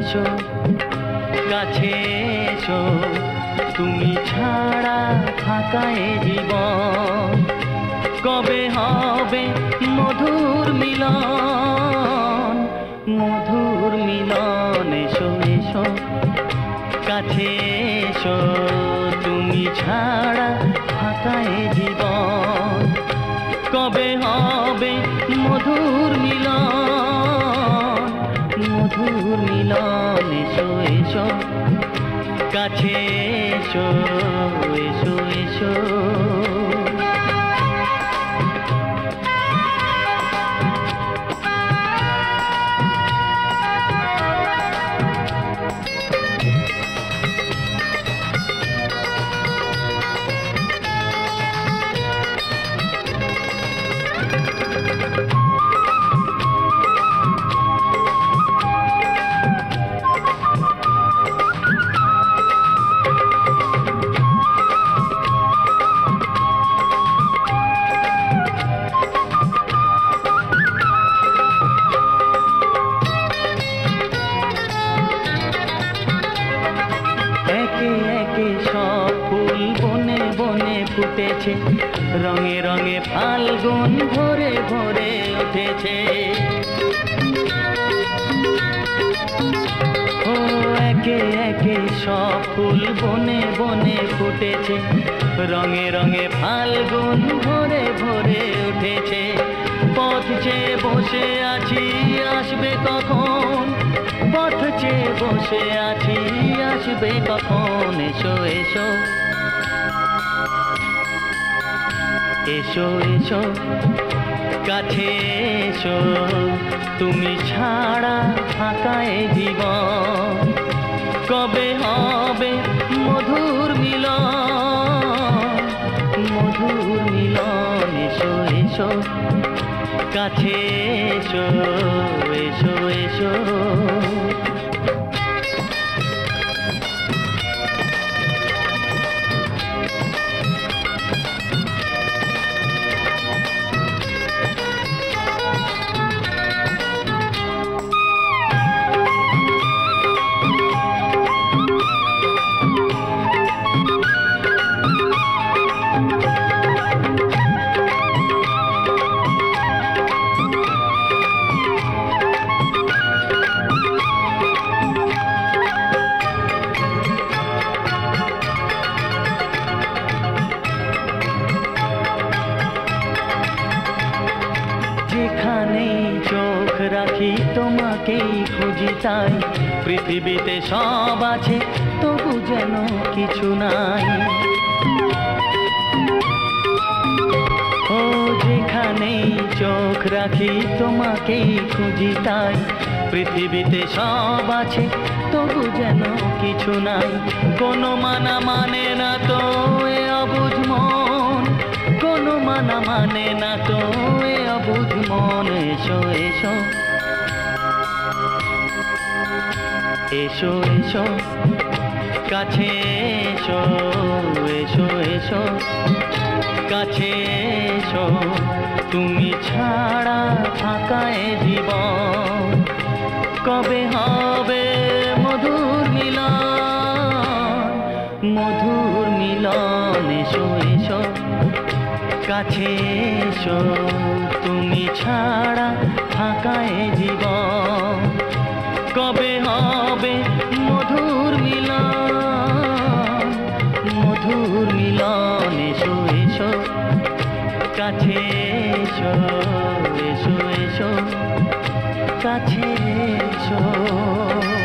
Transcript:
এসো কাছে এসো তুমি ছাড়া ফাঁকা এ জীবন কবে হবে মধুর মিলন মধুর মিলন এসো এসো কাছে এসো তুমি ছাড়া ফাঁকা এ জীবন কবে হবে মধুর মিলন মধুর মিলন এসো এসো কাছে এসো এসো এসো ফুটেছে রঙে রঙে ফাল্গুন ভরে ভরে উঠেছে ও একে একে সব ফুল বনে বনে ফুটেছে রঙে রঙে ফাল্গুন ভরে ভরে উঠেছে পথ চেয়ে বসে আছি আসবে কখন পথ চেয়ে বসে আছি আসবে কখন এসো এসো এসো এসো কাছে এসো তুমি ছাড়া ফাঁকা এ জীবন কবে হবে মধুর মিলন মধুর মিলন এসো এসো কাছে এসো এসো এসো যেখানেই চোখ রাখি তোমাকেই খুঁজি তাই পৃথিবীতে সব আছে তবু যেন কিছু নাই ও যেখানেই চোখ রাখি তোমাকেই খুঁজি তাই পৃথিবীতে সব আছে তবু যেন কিছু নাই কোনো মানা মানে না তো এ অবুঝ মন কোনো মানা মানে না তো এ অবুঝ মন এসো এসো এসো এসো কাছে এসো এসো এসো কাছে এসো তুমি ছাড়া ফাঁকা এ জীবন কবে হবে মধুর মিলন মধুর মিলন এসো এসো কাছে এসো তুমি ছাড়া ফাঁকা এ জীবন কবে হবে মধুর মিলন মধুর মিলন এসো এসো কাছে এসো এসো এসো কাছে এসো